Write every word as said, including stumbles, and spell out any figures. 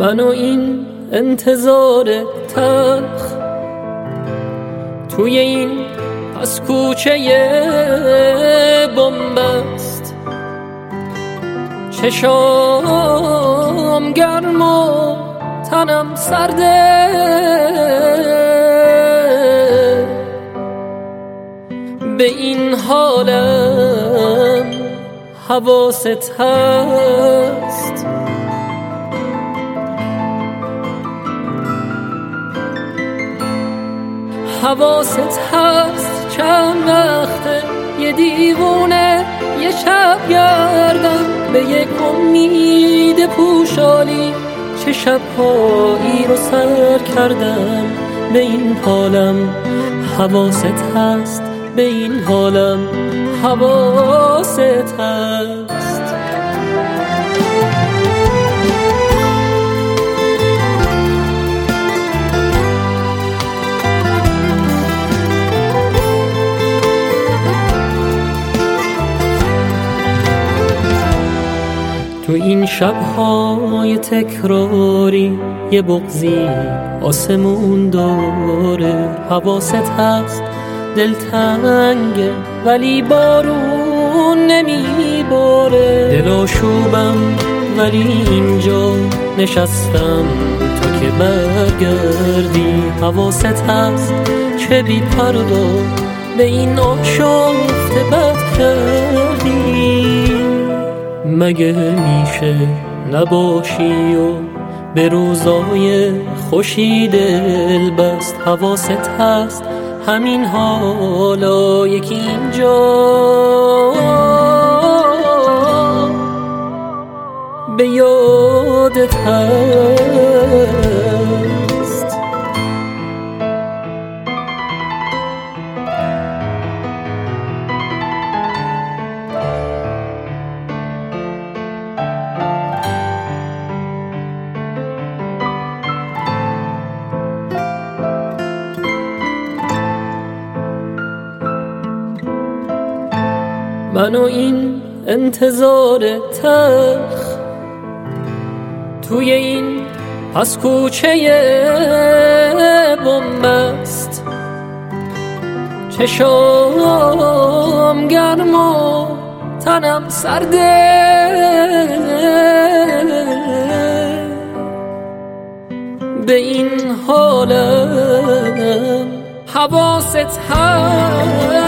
من و این انتظار تلخ توی این پس کوچه بنبست، چشام گرم و تنم سرده، به این حالم حواست هست. حواست هست چند وقته یه دیوونه یه شب گردم به یک امید پوشالی، چه شبهایی رو سر کردم به این حالم. حواست هست به این حالم، حواست هست. تو این شب‌های تکراری یه بغضی آسمون داره. حواست هست دلتنگه ولی بارون نمیباره. دل آشوبم ولی اینجا نشستم تو که برگردی. حواست هست چه بی پروا به این آشفته بد کردی. مگه میشه نباشی و به روزای خوشی دل بست. حواست هست همین حالا یکی اینجا به یادت هست. من و این انتظار تلخ توی این پس کوچه بنبست، چشام گرم و تنم سرده، به این حالم حواست هست.